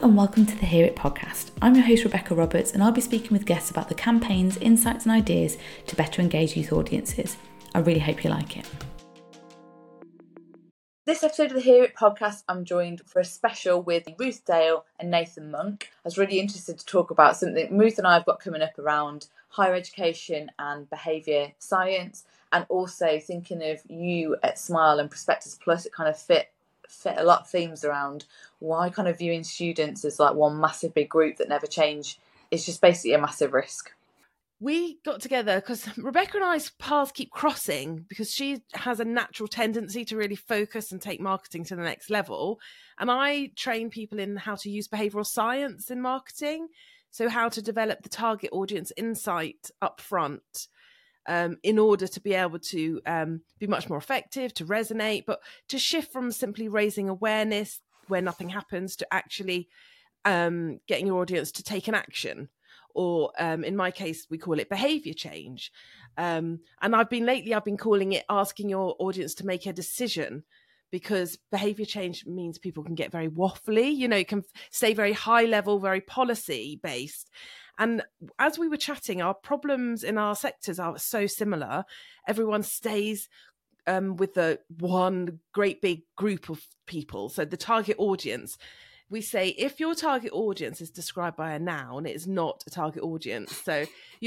and welcome to the Hear It podcast. I'm your host Rebecca Roberts and I'll be speaking with guests about the campaigns, insights and ideas to better engage youth audiences. I really hope you like it. This episode of the Hear It podcast, I'm joined for a special with Ruth Dale and Nathan Monk. I was really interested to talk about something Ruth and I have got coming up around higher education and behaviour science, and also thinking of you at Smile and Prospectus Plus. It kind of fit a lot of themes around why kind of viewing students as like one massive big group that never change is just basically a massive risk. We got together because Rebecca and I's paths keep crossing because she has a natural tendency to really focus and take marketing to the next level. And I train people in how to use behavioural science in marketing. So how to develop the target audience insight up front in order to be able to be much more effective, to resonate, but to shift from simply raising awareness where nothing happens to actually getting your audience to take an action. Or in my case, we call it behaviour change. And I've been calling it asking your audience to make a decision, because behaviour change means people can get very waffly, it can stay very high level, very policy based. And as we were chatting, our problems in our sectors are so similar. Everyone stays with the one great big group of people. So the target audience. We say if your target audience is described by a noun, it is not a target audience. So,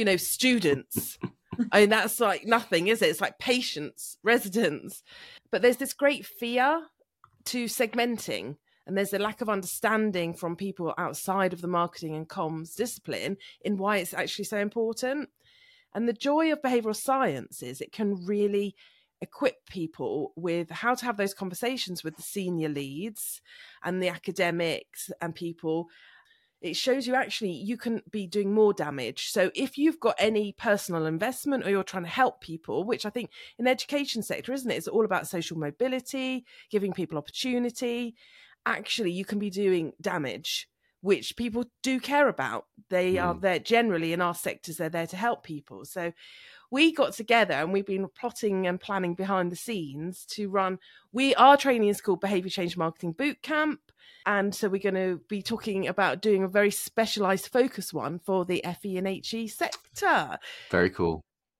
students, I mean, that's like nothing, is it? It's like patients, residents. But there's this great fear to segmenting, and there's a lack of understanding from people outside of the marketing and comms discipline in why it's actually so important. And the joy of behavioural science is it can really equip people with how to have those conversations with the senior leads and the academics and people. It shows you actually you can be doing more damage. So if you've got any personal investment or you're trying to help people, which I think in the education sector, isn't it? It's all about social mobility, giving people opportunity. Actually, you can be doing damage, which people do care about. They are there generally in our sectors. They're there to help people. So we got together and we've been plotting and planning behind the scenes to run. Our training is called Behaviour Change Marketing Bootcamp. And so we're going to be talking about doing a very specialised focus one for the FE and HE sector. Very cool.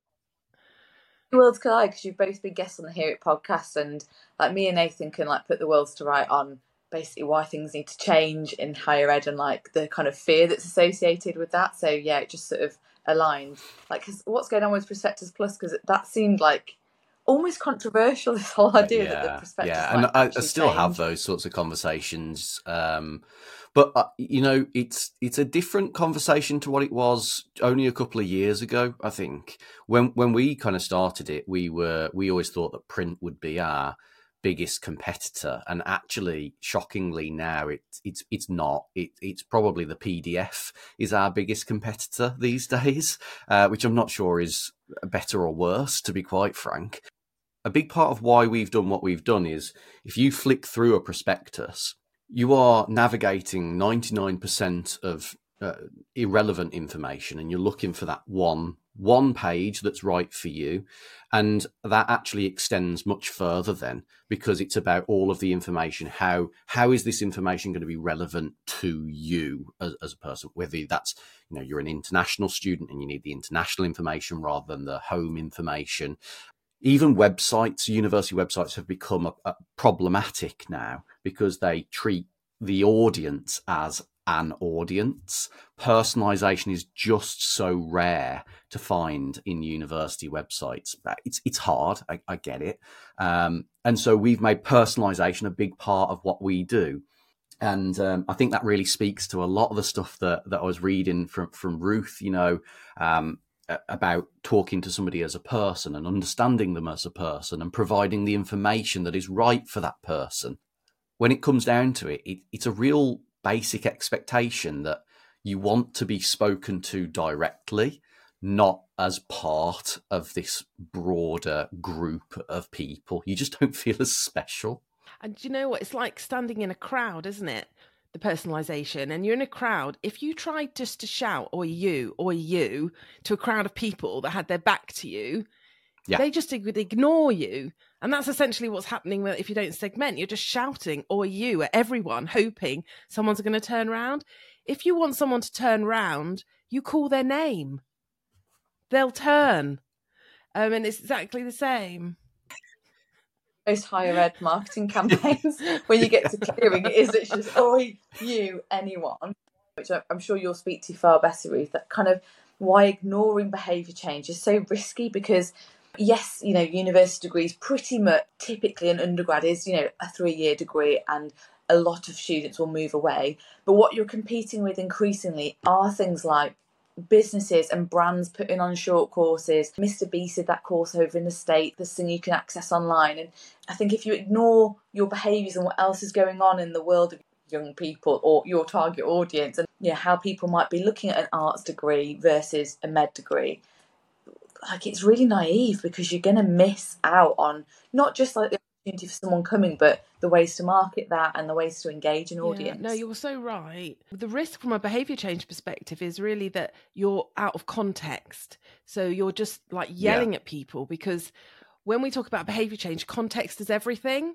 Worlds collide because you've both been guests on the Hear It podcast, and like me and Nathan can like put the worlds to right on basically why things need to change in higher ed and like the kind of fear that's associated with that. So yeah, it just sort of aligned. Like, 'cause what's going on with Prospectus Plus? Because that seemed like almost controversial, this whole idea that the prospectus. Yeah, and I still have those sorts of conversations. But it's a different conversation to what it was only a couple of years ago. I think when we kind of started it, we always thought that print would be our biggest competitor, and actually shockingly now it's not. It's probably the PDF is our biggest competitor these days, which I'm not sure is better or worse, to be quite frank. A big part of why we've done what we've done is if you flick through a prospectus, you are navigating 99% of irrelevant information, and you're looking for that one page that's right for you. And that actually extends much further then, because it's about all of the information. How is this information going to be relevant to you as a person, whether that's, you're an international student and you need the international information rather than the home information. Even websites, university websites have become problematic now because they treat the audience as an audience. Personalization is just so rare to find in university websites. It's hard, I get it. And so we've made personalization a big part of what we do. And I think that really speaks to a lot of the stuff that I was reading from Ruth, about talking to somebody as a person and understanding them as a person and providing the information that is right for that person. When it comes down to it, it's a real basic expectation that you want to be spoken to directly, not as part of this broader group of people. You just don't feel as special. And you know what? It's like standing in a crowd, isn't it? The personalization. And you're in a crowd. If you tried just to shout, or you, to a crowd of people that had their back to you, they just would ignore you. And that's essentially what's happening if you don't segment. You're just shouting, or you, at everyone, hoping someone's going to turn around. If you want someone to turn round, you call their name. They'll turn. And it's exactly the same. Most higher ed marketing campaigns, when you get to clearing, it is literally just, oi, you, anyone, which I'm sure you'll speak to far better, Ruth, that kind of why ignoring behaviour change is so risky, because yes, university degrees pretty much typically an undergrad is, a 3-year degree, and a lot of students will move away. But what you're competing with increasingly are things like businesses and brands putting on short courses. Mr. Beast did that course over in the States, this thing you can access online. And I think if you ignore your behaviours and what else is going on in the world of young people or your target audience, and how people might be looking at an arts degree versus a med degree, like, it's really naive, because you're going to miss out on not just like the opportunity for someone coming, but the ways to market that and the ways to engage an audience. No, you're so right. The risk from a behaviour change perspective is really that you're out of context. So you're just like yelling at people, because when we talk about behaviour change, context is everything.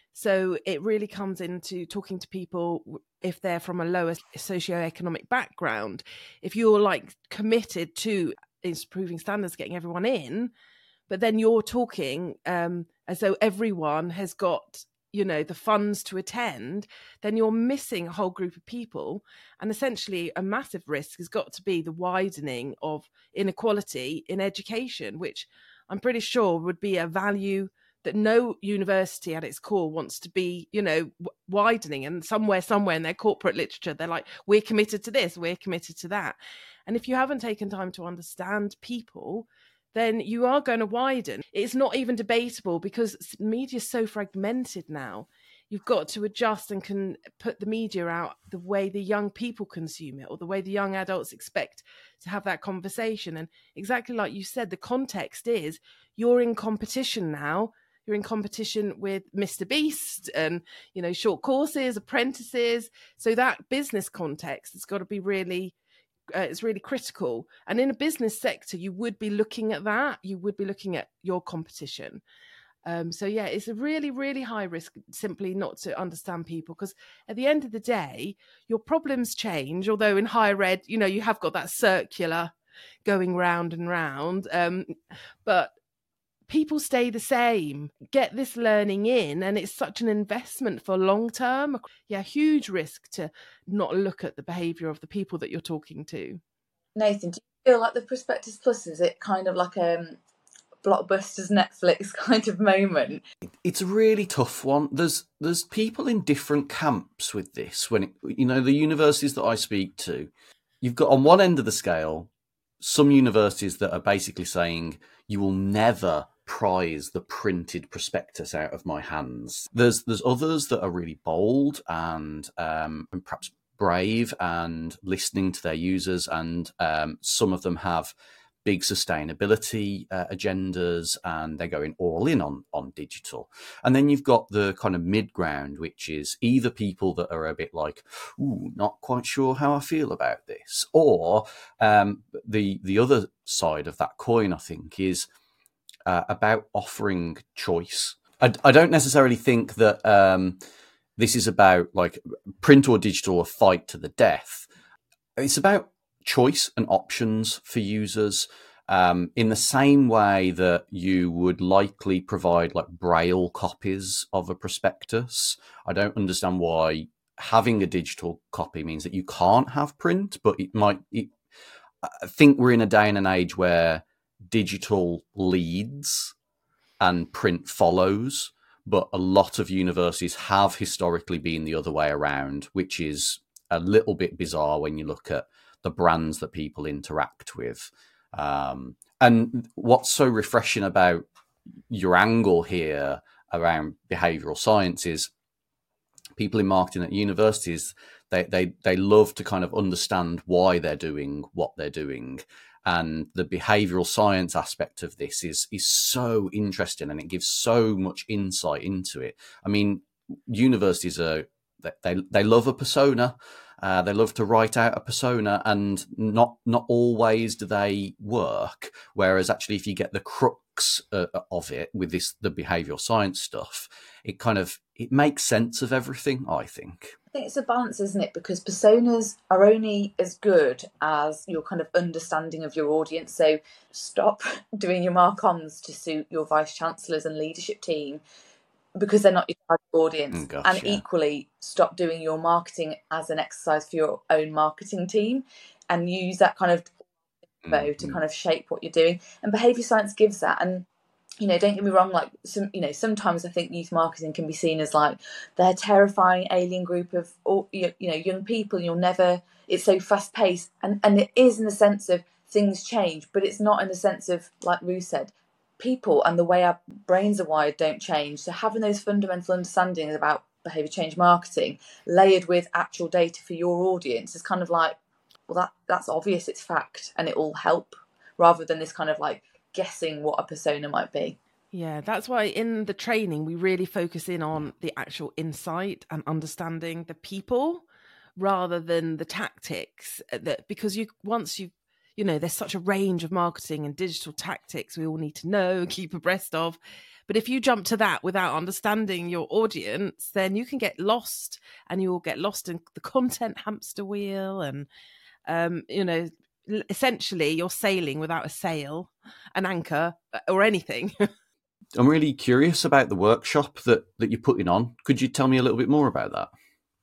So it really comes into talking to people if they're from a lower socioeconomic background. If you're like committed to improving standards, getting everyone in, but then you're talking as though everyone has got, the funds to attend, then you're missing a whole group of people. And essentially a massive risk has got to be the widening of inequality in education, which I'm pretty sure would be a value that no university at its core wants to be, widening. And somewhere in their corporate literature, they're like, we're committed to this, we're committed to that. And if you haven't taken time to understand people, then you are going to widen. It's not even debatable, because media is so fragmented now. You've got to adjust and can put the media out the way the young people consume it, or the way the young adults expect to have that conversation. And exactly like you said, the context is you're in competition now. You're in competition with Mr. Beast and, short courses, apprentices. So that business context has got to be really, it's really critical. And in a business sector, you would be looking at that. You would be looking at your competition. It's a really, really high risk simply not to understand people, because at the end of the day, your problems change. Although in higher ed, you have got that circular going round and round. But people stay the same. Get this learning in, and it's such an investment for long term. Huge risk to not look at the behaviour of the people that you're talking to. Nathan, do you feel like the Prospectus Plus, is it kind of like Blockbuster's Netflix kind of moment? It's a really tough one. There's people in different camps with this. When the universities that I speak to, you've got on one end of the scale some universities that are basically saying you will never prize the printed prospectus out of my hands. There's others that are really bold and perhaps brave and listening to their users, and some of them have big sustainability agendas, and they're going all in on digital. And then you've got the kind of mid ground, which is either people that are a bit like, ooh, not quite sure how I feel about this, or the other side of that coin, I think, is about offering choice. I don't necessarily think that this is about like print or digital, a fight to the death. It's about choice and options for users, in the same way that you would likely provide like braille copies of a prospectus. I don't understand why having a digital copy means that you can't have print, but I think we're in a day and an age where digital leads and print follows, but a lot of universities have historically been the other way around, which is a little bit bizarre when you look at the brands that people interact with. And what's so refreshing about your angle here around behavioural science is people in marketing at universities, they love to kind of understand why they're doing what they're doing. And the behavioural science aspect of this is so interesting, and it gives so much insight into it. I mean, universities they love a persona. They love to write out a persona, and not always do they work. Whereas actually, if you get the crux of it with the behavioural science stuff, it makes sense of everything, I think. I think it's a balance, isn't it? Because personas are only as good as your kind of understanding of your audience. So stop doing your marcons to suit your vice chancellors and leadership team, because they're not your target audience. Gosh, and yeah. Equally, stop doing your marketing as an exercise for your own marketing team, and use that kind of to kind of shape what you're doing. And behaviour science gives that. And don't get me wrong, like sometimes I think youth marketing can be seen as like they're terrifying alien group of young people. It's so fast paced, and it is in the sense of things change, but it's not in the sense of, like Ruth said, people and the way our brains are wired don't change. So having those fundamental understandings about behaviour change marketing layered with actual data for your audience is kind of like, well, that's obvious, it's fact, and it will help, rather than this kind of like guessing what a persona might be. Yeah, that's why in the training we really focus in on the actual insight and understanding the people rather than the tactics. Because there's such a range of marketing and digital tactics we all need to know and keep abreast of. But if you jump to that without understanding your audience, then you can get lost, and you will get lost in the content hamster wheel, and essentially you're sailing without a sail, an anchor, or anything. I'm really curious about the workshop that you're putting on. Could you tell me a little bit more about that?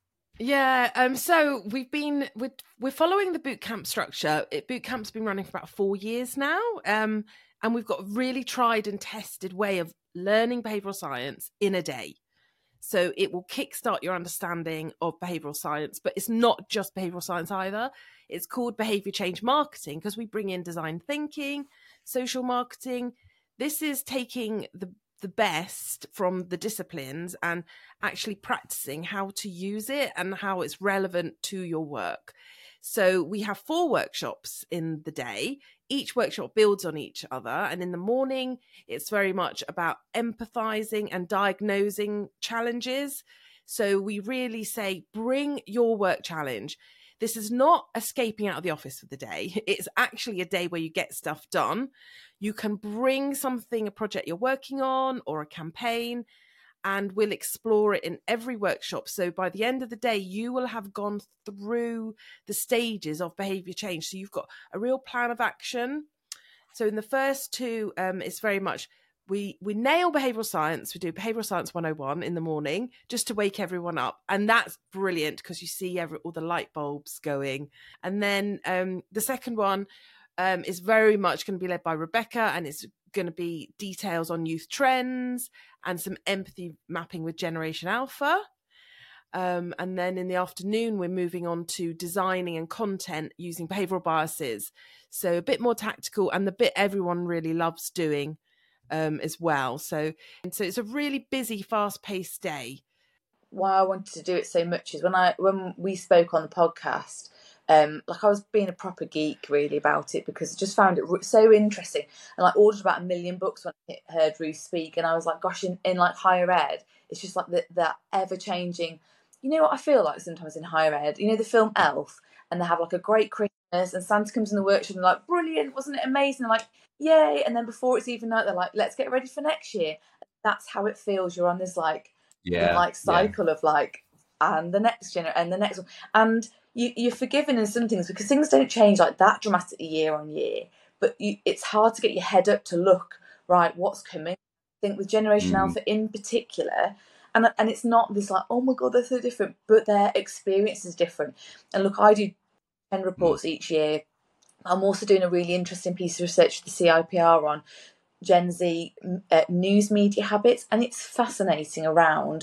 Yeah, so we're following the bootcamp structure. Bootcamp's been running for about 4 years now, and we've got a really tried and tested way of learning behavioural science in a day. So it will kickstart your understanding of behavioural science, but it's not just behavioural science either. It's called behaviour change marketing because we bring in design thinking, social marketing. This is taking the best from the disciplines and actually practicing how to use it and how it's relevant to your work. So we have 4 workshops in the day. Each workshop builds on each other. And in the morning, it's very much about empathizing and diagnosing challenges. So we really say, bring your work challenge. This is not escaping out of the office for the day. It's actually a day where you get stuff done. You can bring something, a project you're working on or a campaign, and we'll explore it in every workshop. So by the end of the day, you will have gone through the stages of behaviour change. So you've got a real plan of action. So in the first 2, it's very much, we nail behavioural science. We do behavioural science 101 in the morning just to wake everyone up. And that's brilliant because you see all the light bulbs going. And then the second one is very much going to be led by Rebecca, and it's going to be details on youth trends and some empathy mapping with Generation Alpha. And then in the afternoon, we're moving on to designing and content using behavioural biases. So a bit more tactical, and the bit everyone really loves doing as well. So it's a really busy, fast-paced day. Why I wanted to do it so much is when we spoke on the podcast, like I was being a proper geek really about it, because I just found it so interesting, and I ordered about 1 million books when I heard Ruth speak, and I was like, gosh, in like higher ed, it's just like that ever changing. You know what I feel like sometimes in higher ed? You know the film Elf, and they have like a great Christmas, and Santa comes in the workshop and they're like, brilliant, wasn't it amazing? They're like, yay, and then before it's even out, they're like, let's get ready for next year. That's how it feels. You're on this like cycle of like, and the next and the next one, and you're forgiven in some things because things don't change like that dramatically year on year, but it's hard to get your head up to look right what's coming. I think with Generation Alpha in particular, and it's not this like, oh my god, they're so different, but their experience is different. And look, I do 10 reports each year. I'm also doing a really interesting piece of research for the CIPR on Gen Z news media habits, and it's fascinating around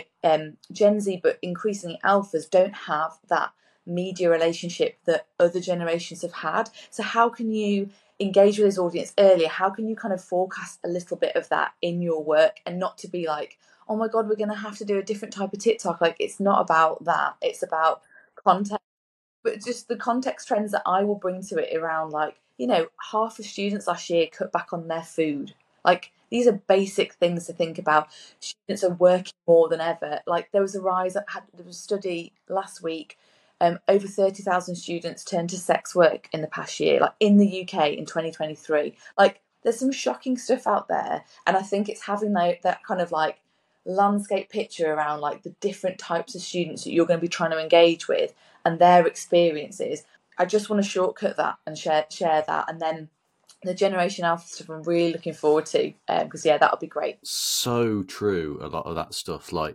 Gen Z, but increasingly alphas don't have that media relationship that other generations have had. So how can you engage with this audience earlier? How can you kind of forecast a little bit of that in your work, and not to be like, oh my god, we're going to have to do a different type of TikTok? Like, it's not about that. It's about context, but just the context trends that I will bring to it around, like, half the students last year cut back on their food. Like, these are basic things to think about. Students are working more than ever. Like, there was a study last week over 30,000 students turned to sex work in the past year, like in the UK in 2023. Like, there's some shocking stuff out there, and I think it's having that kind of like landscape picture around like the different types of students that you're going to be trying to engage with and their experiences. I just want to shortcut that and share that, and then the Generation Alpha stuff I'm really looking forward to, because that'll be great. So true. A lot of that stuff, like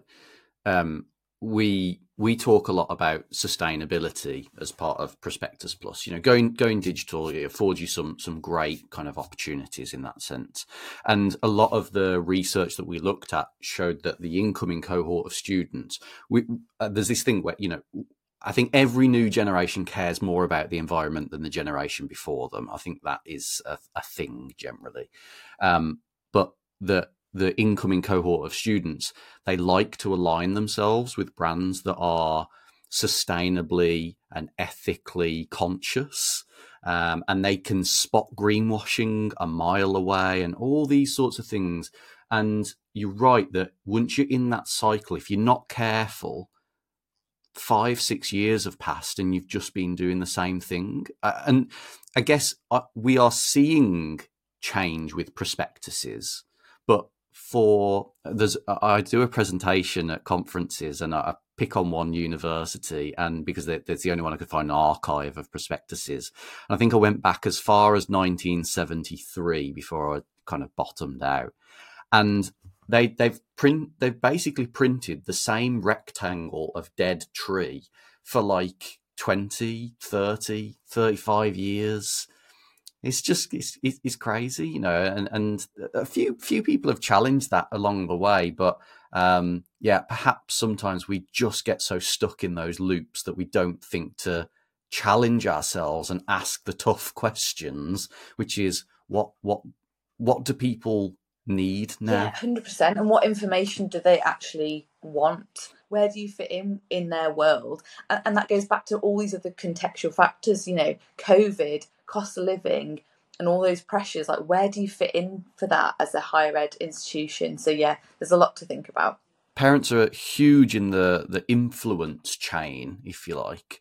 we talk a lot about sustainability as part of Prospectus Plus. You know, going digital, it affords you some great kind of opportunities in that sense. And a lot of the research that we looked at showed that the incoming cohort of students, there's this thing where, you know, I think every new generation cares more about the environment than the generation before them. I think that is a thing generally. But the incoming cohort of students, they like to align themselves with brands that are sustainably and ethically conscious. And they can spot greenwashing a mile away and all these sorts of things. And you're right that once you're in that cycle, if you're not careful, 5-6 years have passed and you've just been doing the same thing. And I guess we are seeing change with prospectuses, but I do a presentation at conferences and I pick on one university, and because that's the only one I could find an archive of prospectuses. And I think I went back as far as 1973 before I kind of bottomed out. And they've basically printed the same rectangle of dead tree for like 20, 30, 35 years. It's just, it's crazy, you know, and a few people have challenged that along the way, but perhaps sometimes we just get so stuck in those loops that we don't think to challenge ourselves and ask the tough questions, which is what do people need now? Yeah, 100%. And what information do they actually want? Where do you fit in their world? And that goes back to all these other contextual factors, you know, COVID, cost of living, and all those pressures. Like, where do you fit in for that as a higher ed institution? So yeah, there's a lot to think about. Parents are huge in the influence chain, if you like.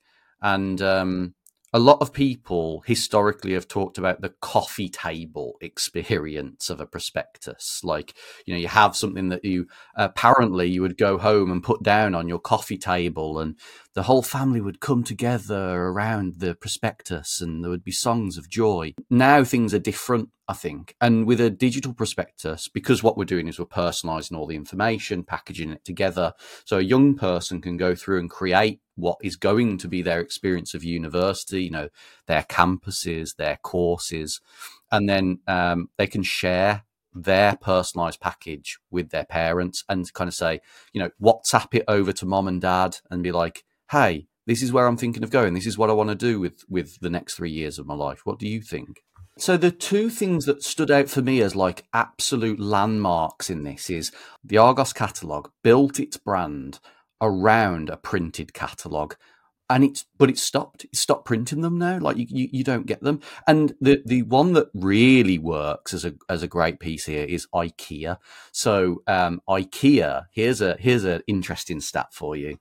And a lot of people historically have talked about the coffee table experience of a prospectus. Like, you know, you have something that you apparently you would go home and put down on your coffee table, and the whole family would come together around the prospectus and there would be songs of joy. Now things are different, I think. And with a digital prospectus, because what we're doing is we're personalizing all the information, packaging it together, so a young person can go through and create what is going to be their experience of university, you know, their campuses, their courses, and then they can share their personalized package with their parents and kind of say, you know, WhatsApp it over to mom and dad and be like, hey, this is where I'm thinking of going. This is what I want to do with the next 3 years of my life. What do you think? So the two things that stood out for me as like absolute landmarks in this is the Argos catalogue built its brand around a printed catalogue, and it stopped printing them now. Like you don't get them. And the one that really works as a great piece here is IKEA. So IKEA, here's an interesting stat for you.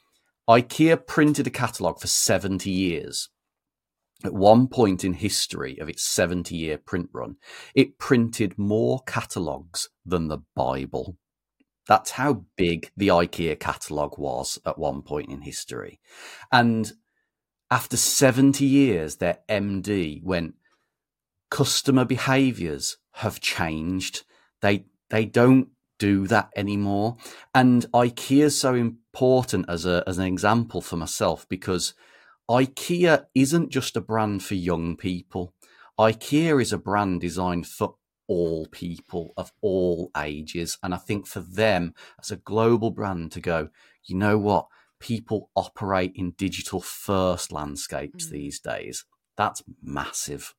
IKEA printed a catalogue for 70 years. At one point in history of its 70-year print run, it printed more catalogues than the Bible. That's how big the IKEA catalogue was at one point in history. And after 70 years, their MD went, customer behaviours have changed. They don't do that anymore. And IKEA is so important as an example for myself, because IKEA isn't just a brand for young people. IKEA is a brand designed for all people of all ages. And I think for them as a global brand to go, you know what, people operate in digital first landscapes these days. That's massive.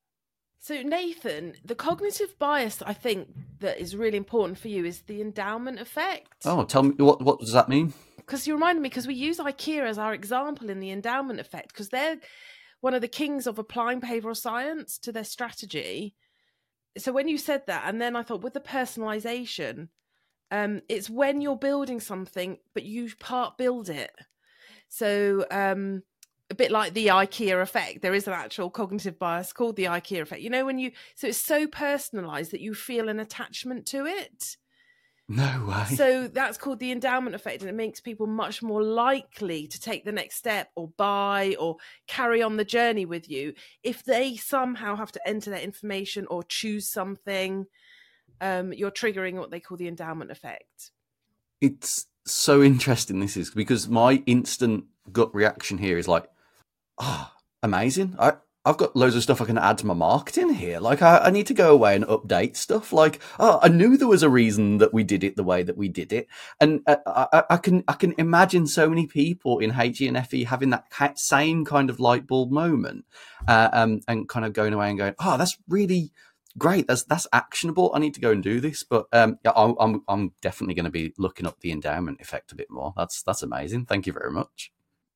So Nathan, the cognitive bias I think that is really important for you is the endowment effect. Oh, tell me, what does that mean? Because you reminded me, because we use IKEA as our example in the endowment effect, because they're one of the kings of applying behavioural science to their strategy. So when you said that, and then I thought with the personalisation, it's when you're building something, but you part build it. So a bit like the IKEA effect, there is an actual cognitive bias called the IKEA effect. So it's so personalized that you feel an attachment to it. No way. So that's called the endowment effect, and it makes people much more likely to take the next step or buy or carry on the journey with you if they somehow have to enter their information or choose something. You're triggering what they call the endowment effect. It's so interesting, this is, because my instant gut reaction here is like, amazing. I've got loads of stuff I can add to my marketing here. Like, I need to go away and update stuff. Like, I knew there was a reason that we did it the way that we did it. And I can imagine so many people in HE and FE having that same kind of light bulb moment, and kind of going away and going, that's really great. That's actionable. I need to go and do this. But yeah, I'm definitely going to be looking up the endowment effect a bit more. That's amazing. Thank you very much.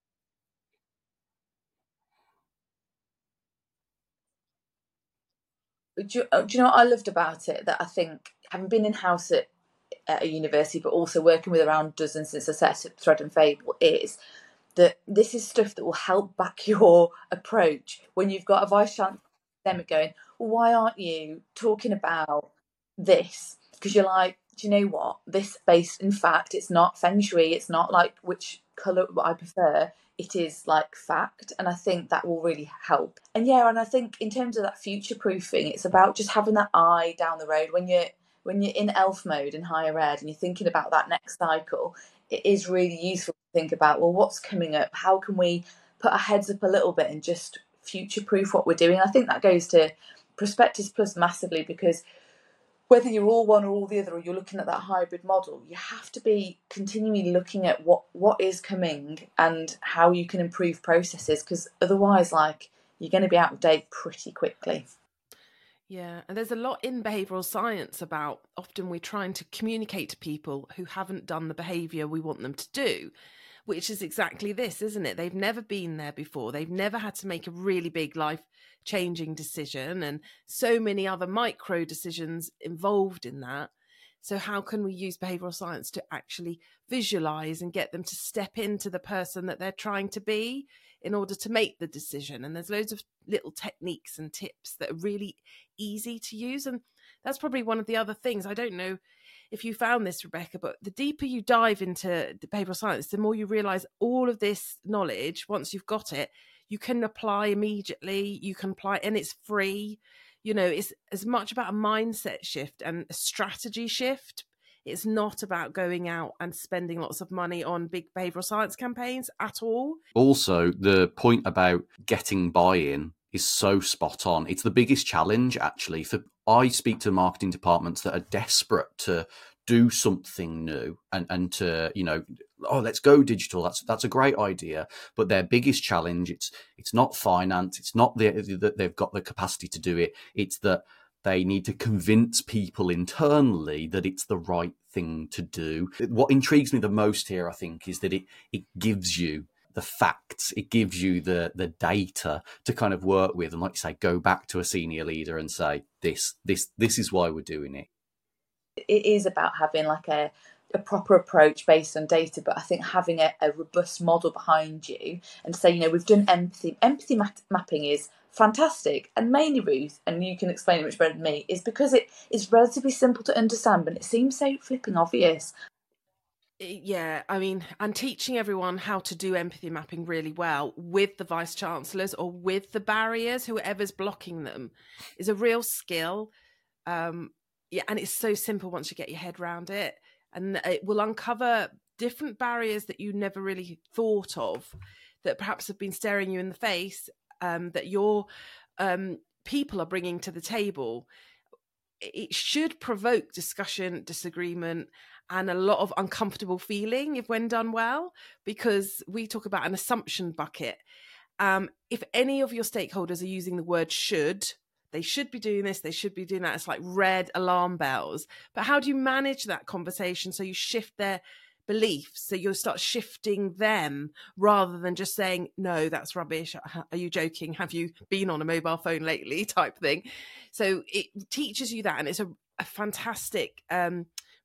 Do you know what I loved about it? That I think, having been in-house at a university, but also working with around dozens since I set up Thread and Fable, is that this is stuff that will help back your approach when you've got a vice chancellor academic going, well, why aren't you talking about this? Because you're like, do you know what? This based, in fact, it's not feng shui. It's not like which colour I prefer. It is like fact, and I think that will really help. And yeah, and I think in terms of that future proofing, it's about just having that eye down the road when you're in elf mode in higher ed and you're thinking about that next cycle. It is really useful to think about, well, what's coming up? How can we put our heads up a little bit and just future proof what we're doing? I think that goes to Prospectus Plus massively, because whether you're all one or all the other, or you're looking at that hybrid model, you have to be continually looking at what is coming and how you can improve processes, because otherwise, like, you're going to be out of date pretty quickly. Yeah, and there's a lot in behavioural science about often we're trying to communicate to people who haven't done the behaviour we want them to do, which is exactly this, isn't it? They've never been there before. They've never had to make a really big life-changing decision, and so many other micro decisions involved in that. So how can we use behavioural science to actually visualise and get them to step into the person that they're trying to be in order to make the decision? And there's loads of little techniques and tips that are really easy to use. And that's probably one of the other things. I don't know if you found this, Rebecca, but the deeper you dive into behavioural science, the more you realise all of this knowledge, once you've got it, you can apply immediately. You can apply, and it's free. You know, it's as much about a mindset shift and a strategy shift. It's not about going out and spending lots of money on big behavioural science campaigns at all. Also, the point about getting buy-in is so spot on. It's the biggest challenge, actually. I speak to marketing departments that are desperate to do something new and to, let's go digital. That's a great idea. But their biggest challenge, it's not finance. It's not that they've got the capacity to do it. It's that they need to convince people internally that it's the right thing to do. What intrigues me the most here, I think, is that it gives you the facts, it gives you the data to kind of work with, and like you say, go back to a senior leader and say, this is why we're doing it. It is about having like a proper approach based on data, but I think having a robust model behind you and say, we've done empathy mapping is fantastic, and mainly, Ruth, and you can explain it much better than me, is because it is relatively simple to understand, but it seems so flipping obvious. Yeah, I mean, and teaching everyone how to do empathy mapping really well with the vice chancellors or with the barriers, whoever's blocking them, is a real skill. Yeah, and it's so simple once you get your head around it, and it will uncover different barriers that you never really thought of, that perhaps have been staring you in the face, that your people are bringing to the table. It should provoke discussion, disagreement, and a lot of uncomfortable feeling if when done well, because we talk about an assumption bucket. If any of your stakeholders are using the word should, they should be doing this, they should be doing that, it's like red alarm bells. But how do you manage that conversation so you shift their beliefs, so you'll start shifting them rather than just saying, no, that's rubbish, are you joking, have you been on a mobile phone lately, type thing. So it teaches you that, and it's a fantastic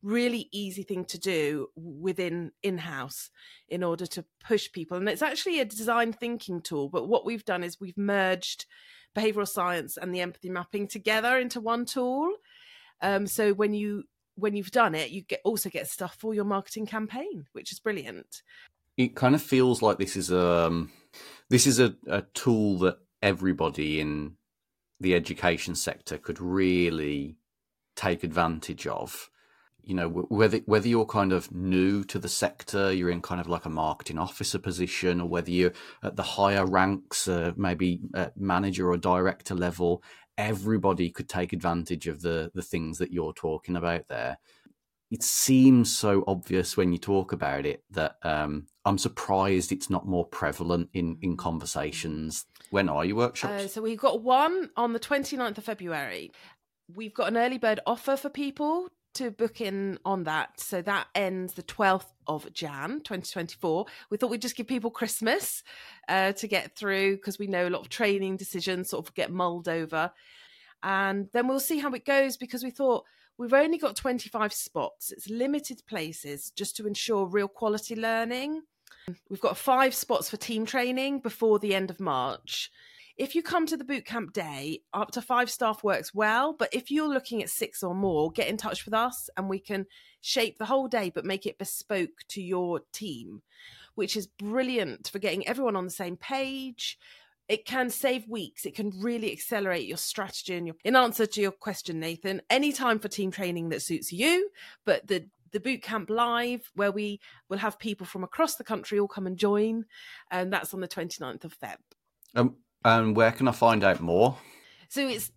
really easy thing to do within in-house in order to push people. And it's actually a design thinking tool, but what we've done is we've merged behavioral science and the empathy mapping together into one tool. So when you've done it, you also get stuff for your marketing campaign, which is brilliant. It kind of feels like this is a tool that everybody in the education sector could really take advantage of. You know, whether you're kind of new to the sector, you're in kind of like a marketing officer position, or whether you're at the higher ranks, maybe at manager or director level, everybody could take advantage of the things that you're talking about there. It seems so obvious when you talk about it that I'm surprised it's not more prevalent in conversations. When are your workshops? So we've got one on the 29th of February. We've got an early bird offer for people to book in on that. So that ends the 12th of Jan 2024. We thought we'd just give people Christmas to get through, because we know a lot of training decisions sort of get mulled over. And then we'll see how it goes, because we thought we've only got 25 spots. It's limited places just to ensure real quality learning. We've got 5 spots for team training before the end of March. If you come to the bootcamp day, up to 5 staff works well. But if you're looking at 6 or more, get in touch with us and we can shape the whole day, but make it bespoke to your team, which is brilliant for getting everyone on the same page. It can save weeks. It can really accelerate your strategy. And in answer to your question, Nathan, any time for team training that suits you, but the Bootcamp Live, where we will have people from across the country all come and join, and that's on the 29th of Feb. And where can I find out more? So it's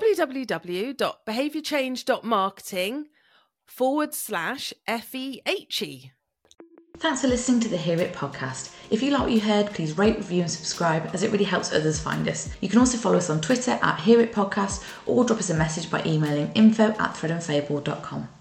www.behaviorchange.marketing/FEHE. Thanks for listening to the Hear It podcast. If you like what you heard, please rate, review and subscribe, as it really helps others find us. You can also follow us on Twitter @Hear It Podcast, or drop us a message by emailing info@threadandfable.com.